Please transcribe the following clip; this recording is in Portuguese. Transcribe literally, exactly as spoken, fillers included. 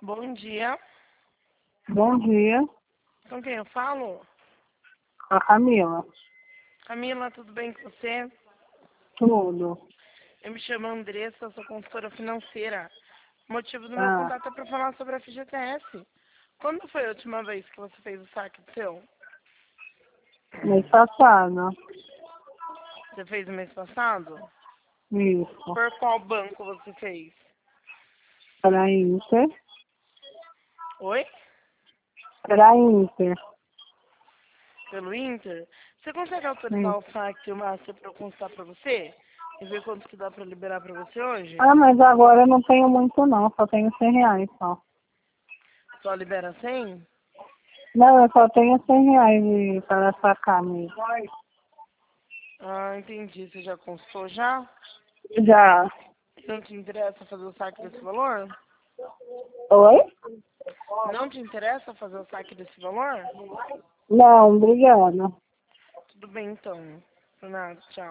Bom dia. Bom dia, Com quem eu falo? a Camila. Camila, tudo bem com você? Tudo. Eu me chamo Andressa, sou consultora financeira. O motivo do meu Ah, contato é para falar sobre a F G T S. Quando foi a última vez que você fez o saque seu? mês passado. Você fez no mês passado? Isso. Por qual banco você fez? Para Inter. Oi? Para Inter. Pelo Inter? Você consegue autorizar Sim. o saque e o Master para eu constar para você? E ver quanto que dá para liberar para você hoje? Ah, mas agora eu não tenho muito não, só tenho cem reais só. Só libera cem? Não, eu só tenho cem reais de- para sacar mesmo. Ah, entendi. Você já constou já? Já. Não te interessa fazer o saque desse valor? Oi? Não te interessa fazer o saque desse valor? Não, obrigada. Tudo bem então. Por nada, tchau.